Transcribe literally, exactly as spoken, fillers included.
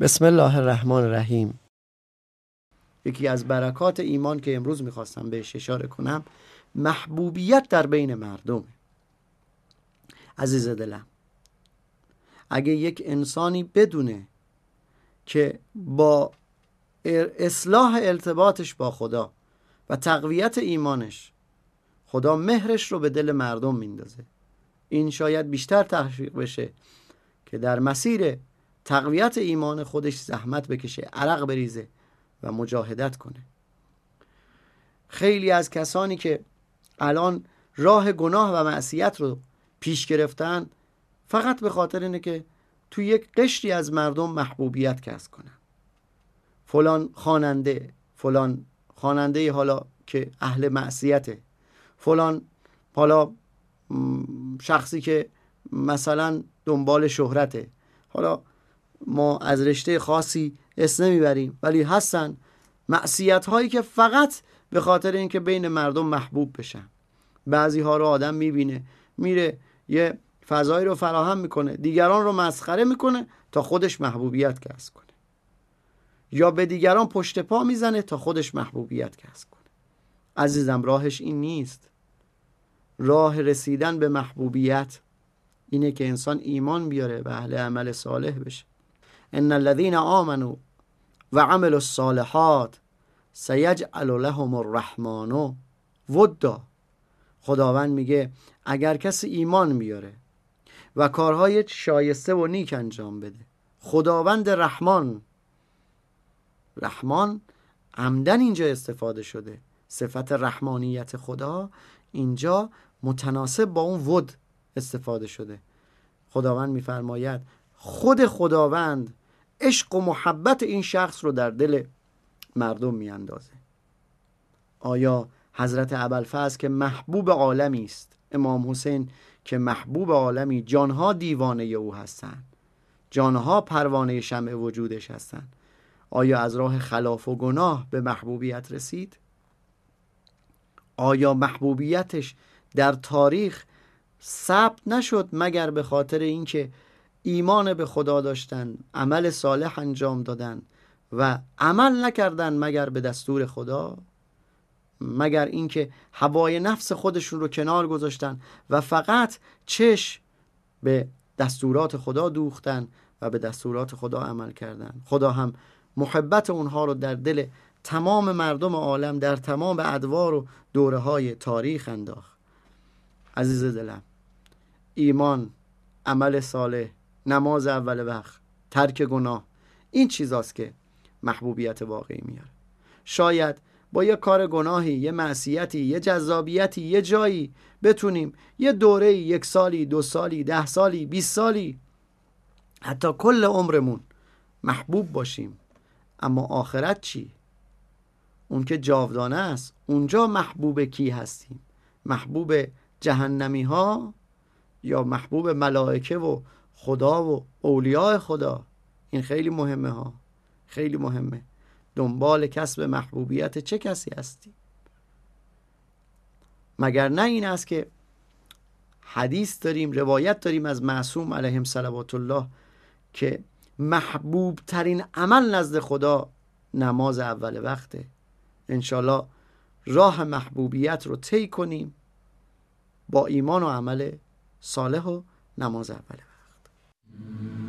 بسم الله الرحمن الرحیم. یکی از برکات ایمان که امروز میخواستم بهش اشاره کنم محبوبیت در بین مردم. عزیز دلم، اگه یک انسانی بدونه که با اصلاح ارتباطش با خدا و تقویت ایمانش خدا مهرش رو به دل مردم میندازه، این شاید بیشتر تحقیق بشه که در مسیر تقویت ایمان خودش زحمت بکشه، عرق بریزه و مجاهدت کنه. خیلی از کسانی که الان راه گناه و معصیت رو پیش گرفتن فقط به خاطر اینه که تو یک قشری از مردم محبوبیت کسب کنن. فلان خواننده، فلان خواننده حالا که اهل معصیته، فلان حالا شخصی که مثلا دنبال شهرته. حالا ما از رشته خاصی اسم نمیبریم، ولی هستن معصیت هایی که فقط به خاطر اینکه بین مردم محبوب بشن. بعضی ها رو آدم میبینه میره یه فضایی رو فراهم میکنه، دیگران رو مسخره میکنه تا خودش محبوبیت کسب کنه، یا به دیگران پشت پا میزنه تا خودش محبوبیت کسب کنه. عزیزم، راهش این نیست. راه رسیدن به محبوبیت اینه که انسان ایمان بیاره و اهل عمل صالح بشه. ان الذين آمنوا وعملوا الصالحات سيجعل لهم الرحمن ودا. خداوند میگه اگر کسی ایمان بیاره و کارهای شایسته و نیک انجام بده، خداوند رحمان، رحمان عمدن اینجا استفاده شده، صفت رحمانیت خدا اینجا متناسب با اون ود استفاده شده. خداوند میفرماید خود خداوند عشق و محبت این شخص رو در دل مردم میاندازه. آیا حضرت ابوالفضل که محبوب عالمی است، امام حسین که محبوب عالمی، جانها دیوانه او هستند، جانها پروانه شمع وجودش هستند، آیا از راه خلاف و گناه به محبوبیت رسید؟ آیا محبوبیتش در تاریخ ثبت نشد مگر به خاطر اینکه ایمان به خدا داشتن، عمل صالح انجام دادن و عمل نکردن مگر به دستور خدا؟ مگر اینکه هوای نفس خودشون رو کنار گذاشتن و فقط چشم به دستورات خدا دوختن و به دستورات خدا عمل کردن؟ خدا هم محبت اونها رو در دل تمام مردم عالم در تمام ادوار و دوره های تاریخ انداخت. عزیز دلم، ایمان، عمل صالح، نماز اول وقت، ترک گناه، این چیزاست که محبوبیت واقعی میاره. شاید با یه کار گناهی، یه معصیتی، یه جذابیتی، یه جایی بتونیم یه دوره، یک سالی، دو سالی، ده سالی، بیست سالی، حتی کل عمرمون محبوب باشیم. اما آخرت چی؟ اون که جاودانه است، اونجا محبوب کی هستیم؟ محبوب جهنمی ها یا محبوب ملائکه و خدا و اولیاء خدا؟ این خیلی مهمه ها، خیلی مهمه. دنبال کسب محبوبیت چه کسی هستی؟ مگر نه این است که حدیث داریم، روایت داریم از معصوم علیهم صلوات الله که محبوب ترین عمل نزد خدا نماز اول وقته. انشالله راه محبوبیت رو طی کنیم با ایمان و عمل صالح و نماز اول وقت.